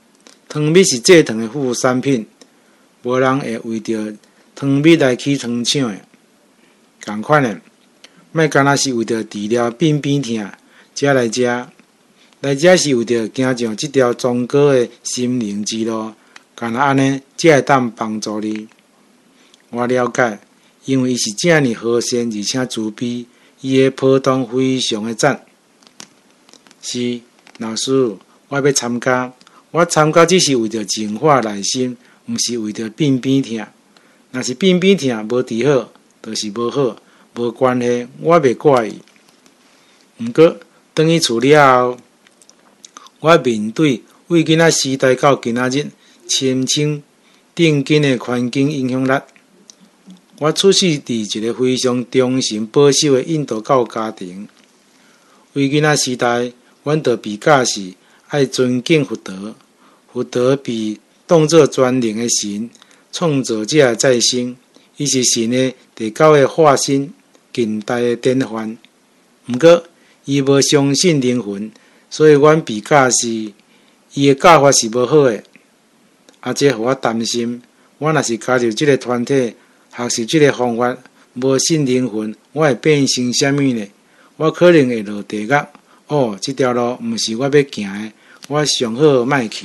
Speaker 1: 糖蜜是蔗糖的副产品，无人会为着糖蜜来起糖厂的。同款的，莫干那是为着治疗便便痛才来食，来食是为着行上这条忠告的心灵之路，干那安尼才会当帮助你。我了解，因为伊是这么和善而且慈悲，伊的波动非常的赞。是，老师，我要参加。我参加只是为着净化内心，毋是为着便便痛。若是便便痛无治好，就是无好，无关系，我袂怪伊。毋过，当伊厝了后，我面对为囡仔时代到今仔日深深定根的环境影响力。我出世伫一个非常忠心保守的印度教家庭。为囡仔时代，阮着被教示爱尊敬佛陀，佛陀被当作全能的神，创造者再生，伊是神的第九个化身，近代的典范。毋过，伊无相信灵魂，所以阮被教示伊的教法是无好的。这互我担心，我若是加入这个团体，学习这个方法，无信灵魂，我会变成啥物呢？我可能会落地狱。这条路毋是我要行的，我上好莫去。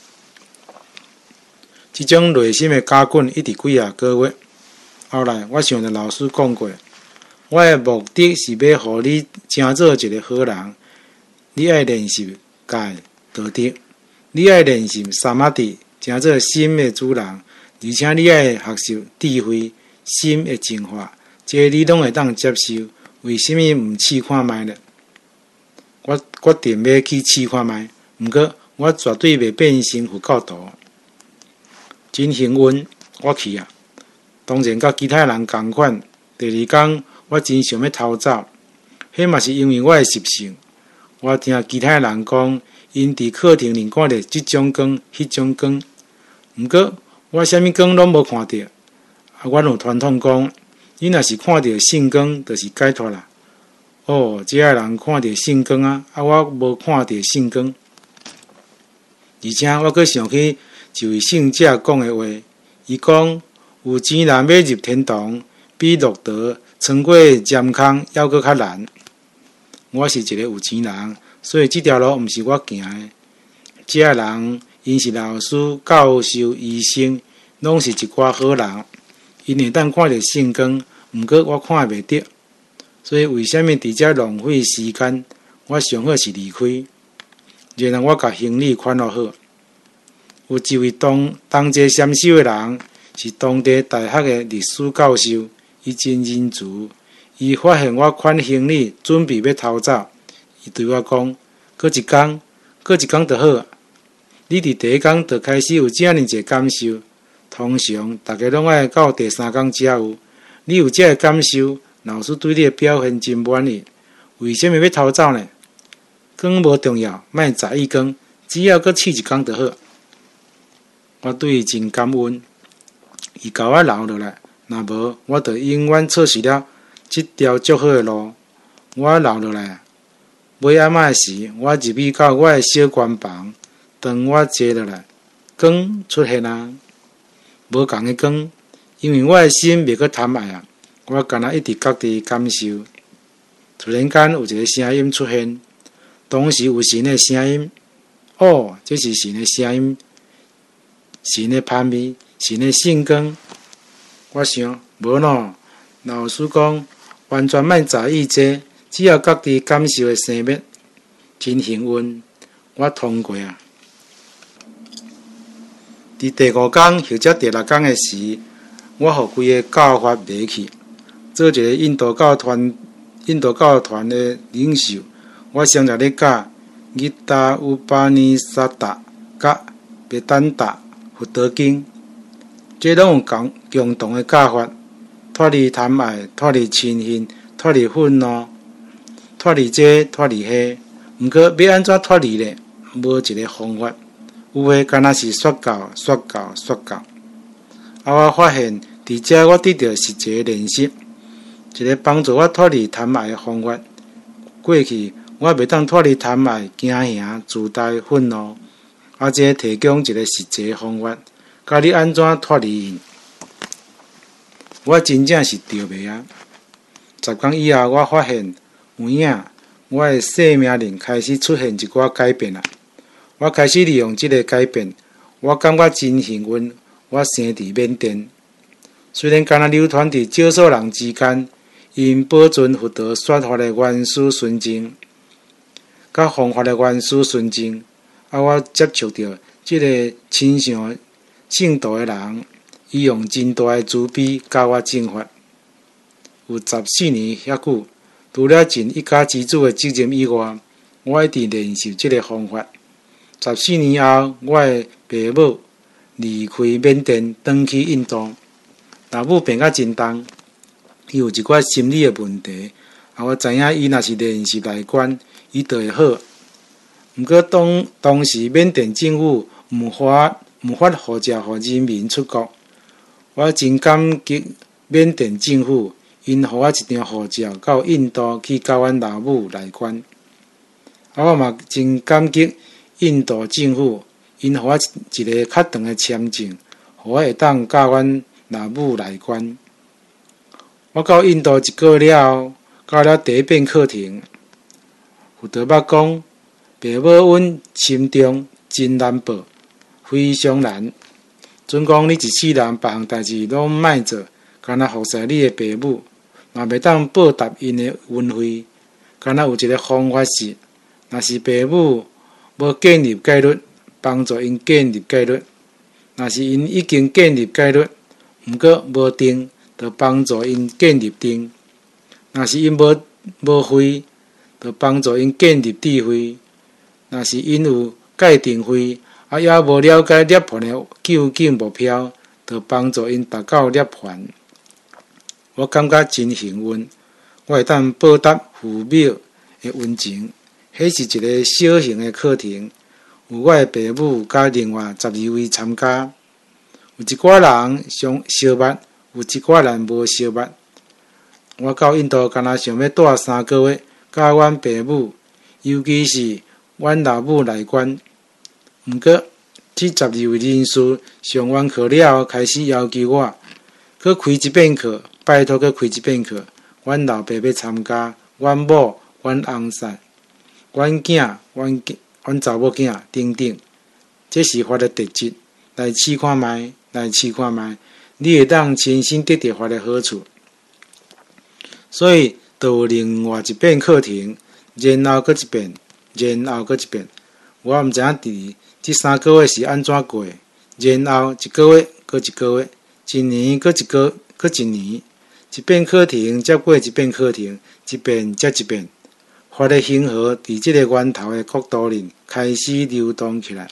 Speaker 1: 这种内心的加滚一直几啊个月。后来我想着老师讲过，我的目的是要互你成做一个好人。你爱练习戒道德，你爱练习萨玛迪，成做心的主人，而且你爱学习智慧、心的净化，这你拢会当接受。为什么毋试看卖呢？我决定要去试看卖，毋过我绝对袂变成佛教徒。真幸运，我去啊！当然，甲其他人同款。第二天，我真想要逃走，迄嘛是因为我的习性。我听其他人讲，因伫课堂里看到即种光、迄种光，毋过我啥物光拢无看到。我有传统讲，你若是看到圣光，就是解脱啦。这个人看到圣光啊，我无看到圣光。而且我阁想起一位圣者讲的话，伊讲有钱人要入天堂，比骆驼穿过尖坑还阁较难。我是一个有钱人，所以这条路毋是我行的。这个人因是老师、教授、医生，拢是一寡好人。因会当看到圣光，毋过我看袂到。所以为什么伫遮浪费时间？我上好是离开，然后我甲行李款落好。有一位同齐禅修的人，是当地大学的历史教授，伊真仁慈。伊发现我款行李，准备要逃走，伊对我讲：“过一天就好。你伫第一天就开始有这样一个感受，通常大家拢爱到第三天才有。你有这个感受？”老师对你的表现真满意，为什么要逃走呢？光无重要，莫在意光，只要阁试一天就好。我对伊真感恩，伊甲我留落来，若无我就永远错失了这条足好的路。我留落来，尾暗仔时，我入去到我的小关房，当我坐落来，光出现啊，无共的光，因为我的心袂阁贪爱啊。我干那一直觉伫感受，突然间有一个声音出现，当时有神的声音。这是神的声音，神的攀比，神的圣光。我想，无喏，老师讲，完全莫在意这，只要觉伫感受的生灭，真幸运，我通过啊！伫第5天或者第6天的时，我互规个教法迷去。做一个印度教团的领袖，我常常咧教吉达乌巴尼萨达甲别丹达佛陀经，这拢有共同的教法，脱离贪爱，脱离嗔恨，脱离愤怒，脱离这，脱离迄。毋过要安怎脱离呢？无一个方法，有诶干那是说教。我发现伫遮我得到实际练习。一个帮助我脱离贪爱的方法。过去我袂当脱离贪爱、惊吓、自大、愤怒， 这提供一个实际方法，教你安怎脱离因。我真正是着迷啊！10天以后，我发现有影，我的生命力开始出现一寡改变啊！我开始利用这个改变，我感觉真幸运。我生伫缅甸，虽然敢若流传伫少数人之间，因保存佛陀说法的原始纯正，甲方法的原始纯正，我接触到这个亲像圣道的人，伊用真大的慈悲教我正法。有14年遐久，除了尽一家之主的责任以外，我一直练习这个方法。14年后，我的爸母离开缅甸，转去印度。老母病甲真重，伊有一寡心理的问题，我知影伊若是练习内观，伊就会好。毋过当时缅甸政府毋发护照互人民出国，我真感激缅甸政府，因互我一张护照到印度去教阮老母内观。我嘛真感激印度政府，因互我一个较长的签证，互我会当教阮老母内观。我到印度1个月了后，到了第一遍课程，佛陀捌讲，爸母阮心中真难报，非常难。准讲你一世人别项代志拢莫做，干那服侍你的爸母，嘛袂当报答因的恩惠。干那有一个方法是，若是爸母无建立戒律，帮助因建立戒律；若是因已经建立戒律，毋过无定，就帮助因建立定；若是因无慧，就帮助因建立智慧；若是因有戒定慧，也无了解涅槃的究竟目标，就帮助因达到涅槃。我感觉真幸运，我会当报答父母的恩情。迄是一个小型的课程，有我的爸母甲另外12位参加。有一寡人相捌，有一寡人无相捌。我到印度敢若想要住3个月，教阮爸母，尤其是阮老母内观。毋过，这12位人士上完课了后，开始要求我去开一遍课，拜托去开一遍课。阮老爸要参加，阮某、阮翁婿、阮囝、阮查某囝等等，这是法的特质。来试看觅，你会当亲身得到法的好处。所以，就有另外一遍课程，然后搁一遍，然后搁一遍。我毋知影伫这3个月是安怎过，然后1个月搁1个月，1年搁1年，一遍课程接过一遍课程，一遍接一遍。法的恒河伫这个源头的国度里开始流动起来。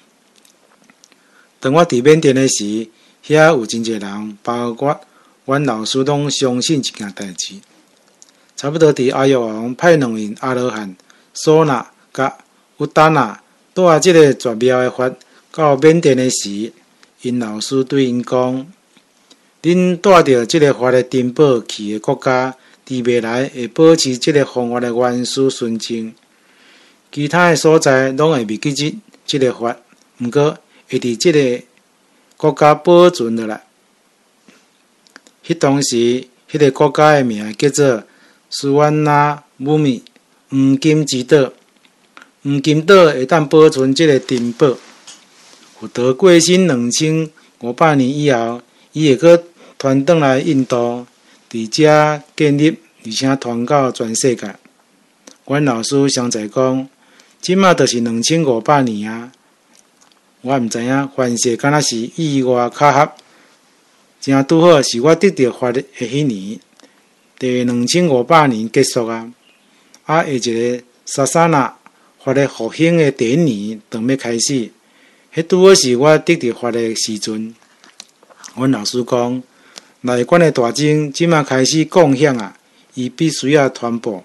Speaker 1: 当我伫缅甸的时，遐有真侪人，包括阮老师拢相信一件代志。差不多伫阿育王派2位阿罗汉索那甲乌达那带这个绝妙的法到缅甸的时，因老师对因讲：恁带着这个法的珍宝去的国家，伫未来会保持这个方法的原始纯正，其他的所在拢会袂记这个法，毋过会伫这个国家保存落来。迄当时，迄个国家的名叫做苏万那姆米黄金之岛。黄金岛会当保存这个珍宝。佛陀过身2500年以后，伊会去传转来印度，伫遮建立，而且传到全世界。阮老师常在讲，即马就是2500年啊！我毋知影，凡事敢若是意外巧合，正拄好是我得到法的迄年，第2500年结束啊！下一个萨萨那法的复兴的第1年当要开始，迄拄好是我得到法的时阵。阮老师讲，内观的大众即马开始贡献啊，伊必须要传播。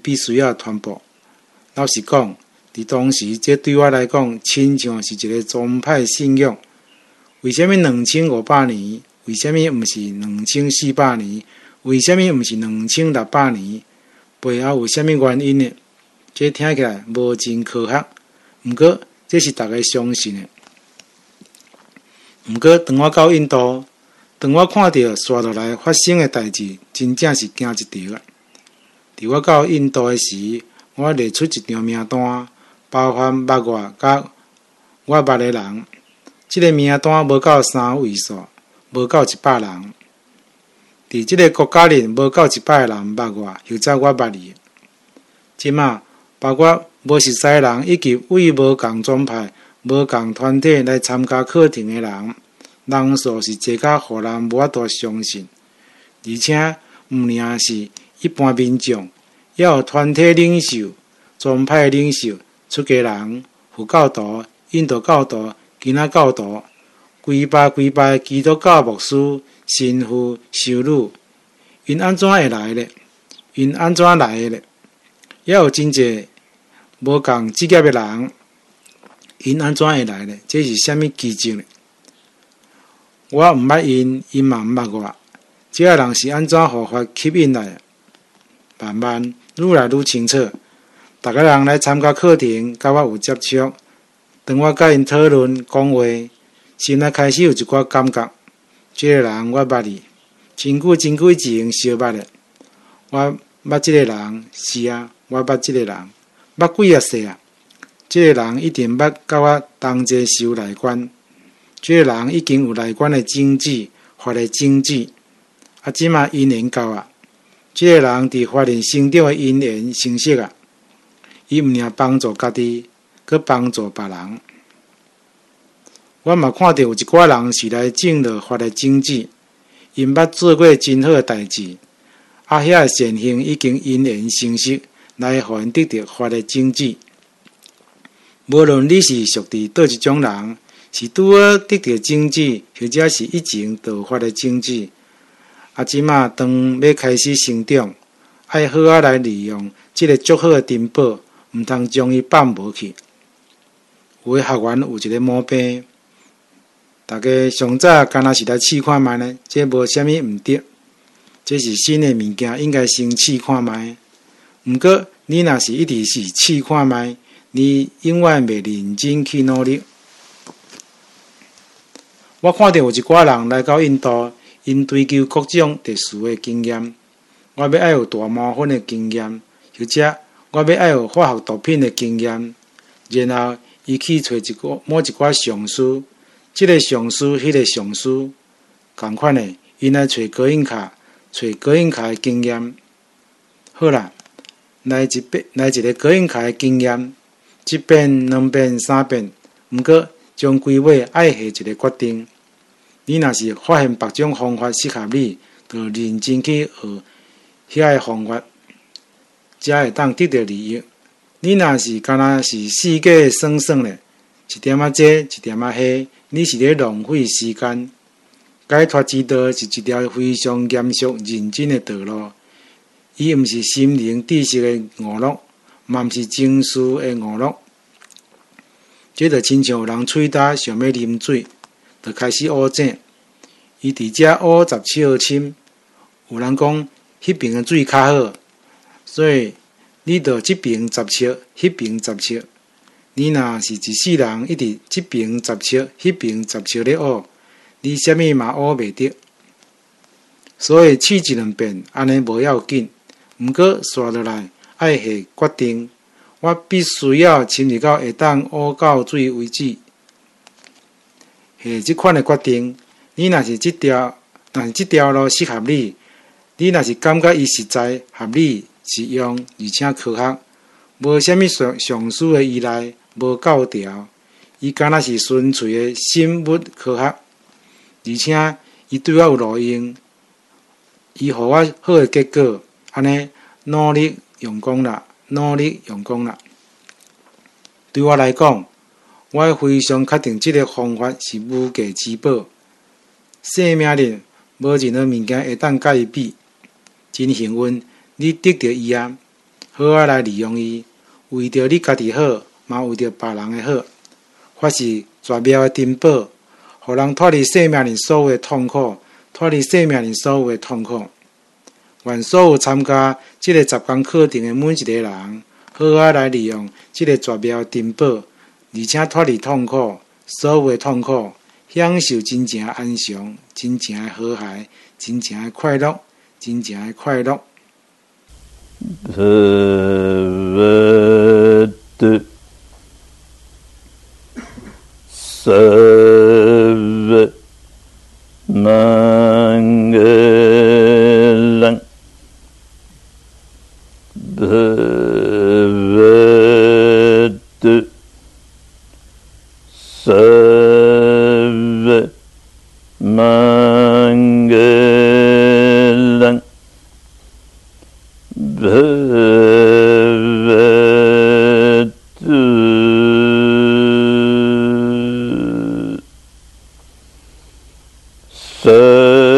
Speaker 1: 老实讲，伫当时，这对我来讲，亲像是一个宗派信仰。为什么2500年？为什么毋是2400年？为什么毋是2600年？背后有啥物原因呢？这听起来无真科学，毋过这是大家相信的。毋过，当我到印度，当我看到刷落来发生的代志，真正是惊一跳啊！伫我到印度的时，我列出一张名单，包含捌我甲我捌的人。这个名单无到3位数，无到100人。伫这个国家里，无到100个人捌我，或者我捌伊。即马，包括无熟悉人以及为无共宗派、无共团体来参加课程的人数是侪甲互人无法度相信。而且，毋仅是一般民众，也有团体领袖、宗派领袖、出家人、佛教徒、印度教徒、其他教徒、规拜基督教牧师、神父、修女，因安怎会来呢？因安怎来的呢？也有真侪无共职业的人，因安怎会来呢？这是啥物奇迹呢？我毋捌因，因嘛毋捌我。这个人是安怎互法吸引来的？慢慢愈来愈清楚。逐个人来参加课程，甲我有接触。当我甲因讨论讲话，心内开始有一寡感觉。这个人我捌伊，真久前相捌的。我捌这个人，是啊，我捌这个人，捌几啊世啊。这个人一定捌甲我同齐修内观。这个人已经有内观的证据、法的证据，即马因缘到啊。这个人伫法轮成长的因缘成熟啊，伊毋仅帮助家己，佮帮助别人。我嘛看到有一寡人是来证了法的证据，因捌做过真好的代志，遐个善行已经因缘成熟，来互因得到法的证据。无论你是属伫倒一种人，是拄好得到证据，或者是以前道法的证据，即马当要开始成长，爱好来利用这个足好的珍宝，毋通将伊放无去。有的学员有一个毛病，大家上早干那是来试看卖呢，这无啥物毋对，这是新的物件，应该先试看卖。毋过你若是一直是试看卖，你永远袂认真去努力。我看到有一寡人来到印度，因追求各种特殊的经验。我要爱有大麻烦的经验，或者我要爱有化学毒品的经验。然后伊去找某一寡上师，这个上师、迄个上师，同款的，因来找高印卡的经验。好啦，来一个高印卡的经验，一遍、2遍、3遍，毋过将规划爱下一个决定。你若是发现别种方法适合你，就认真去学遐个方法，才会当得到利益。你若是干那是四界算咧，一点仔这，一点仔迄，你是咧浪费时间。解脱之道是一条非常严肃认真的道路，伊毋是心灵知识的娱乐，嘛毋是情绪的娱乐。这就亲像有人喙焦想要啉水，就开始乌井，伊伫遮乌10笑深。有人讲迄边的水较好，所以你着这边10笑，迄边10笑。你若是一世人一直这边10笑，迄边10笑咧乌，你啥物嘛乌袂得。所以试一2遍，安尼无要紧。毋过刷落来爱下决定，我必须要深入到会当乌到水为止。下即款的决定，你若是这条路适合你，你若是感觉伊实在合理、实用而且科学，无啥物上师的依赖，无教条，伊敢若是纯粹的生物科学，而且伊对我有路用，伊互我好的结果，安尼努力用功啦。对我来讲，我非常确定这个方法是无价之宝。生命里无任何物件会当甲伊比。真幸运，你得到伊啊，好来利用伊，为着你家己好，嘛为着别人的好。法是绝妙的珍宝，互人脱离生命里所有的痛苦，愿所有参加这个10天课程的每一个人，好来利用这个绝妙的珍宝， 而且脱离痛苦，所有的痛苦，享受真正的安详，真正的和谐，真正的快乐，真正的快乐。
Speaker 3: Bhavad Sarva Mangalam Bhavad Sarva Mangalam Bhavatu Sarva